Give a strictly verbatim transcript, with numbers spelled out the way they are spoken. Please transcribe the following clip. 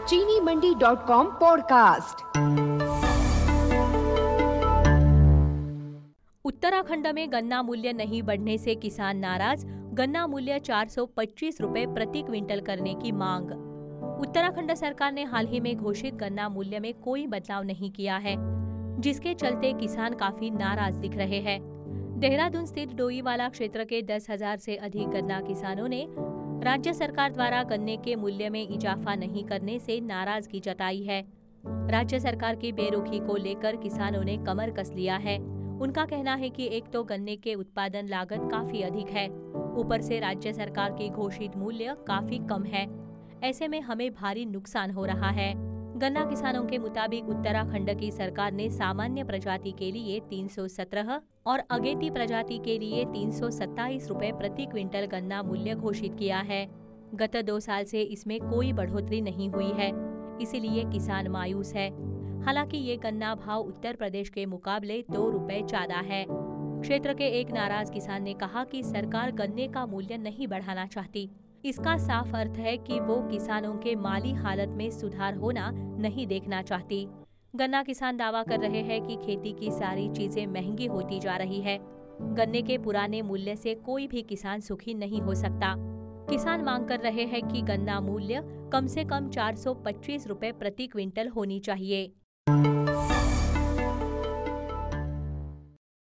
चीनी Mandi dot com podcast. Uttarakhand में गन्ना मूल्य नहीं बढ़ने से किसान नाराज, गन्ना मूल्य चार सौ पच्चीस रुपए प्रति क्विंटल करने की मांग। उत्तराखंड सरकार ने हाल ही में घोषित गन्ना मूल्य में कोई बदलाव नहीं किया है, जिसके चलते किसान काफी नाराज दिख रहे हैं। देहरादून स्थित डोईवाला क्षेत्र के दस हजार से अधिक गन्ना किसानों ने राज्य सरकार द्वारा गन्ने के मूल्य में इजाफा नहीं करने से नाराजगी जताई है। राज्य सरकार की बेरुखी को लेकर किसानों ने कमर कस लिया है। उनका कहना है कि एक तो गन्ने के उत्पादन लागत काफी अधिक है, ऊपर से राज्य सरकार की घोषित मूल्य काफी कम है। ऐसे में हमें भारी नुकसान हो रहा है। गन्ना किसानों के मुताबिक उत्तराखंड की सरकार ने सामान्य प्रजाति के लिए तीन सौ सत्रह और अगेती प्रजाति के लिए तीन सौ सत्ताईस रुपए प्रति क्विंटल गन्ना मूल्य घोषित किया है। गत दो साल से इसमें कोई बढ़ोतरी नहीं हुई है, इसीलिए किसान मायूस है। हालांकि ये गन्ना भाव उत्तर प्रदेश के मुकाबले दो रुपए ज्यादा है। क्षेत्र के एक नाराज किसान ने कहा कि सरकार गन्ने का मूल्य नहीं बढ़ाना चाहती। इसका साफ अर्थ है कि वो किसानों के माली हालत में सुधार होना नहीं देखना चाहती। गन्ना किसान दावा कर रहे हैं कि खेती की सारी चीजें महंगी होती जा रही है। गन्ने के पुराने मूल्य से कोई भी किसान सुखी नहीं हो सकता। किसान मांग कर रहे हैं कि गन्ना मूल्य कम से कम चार सौ पच्चीस रुपए प्रति क्विंटल होनी चाहिए।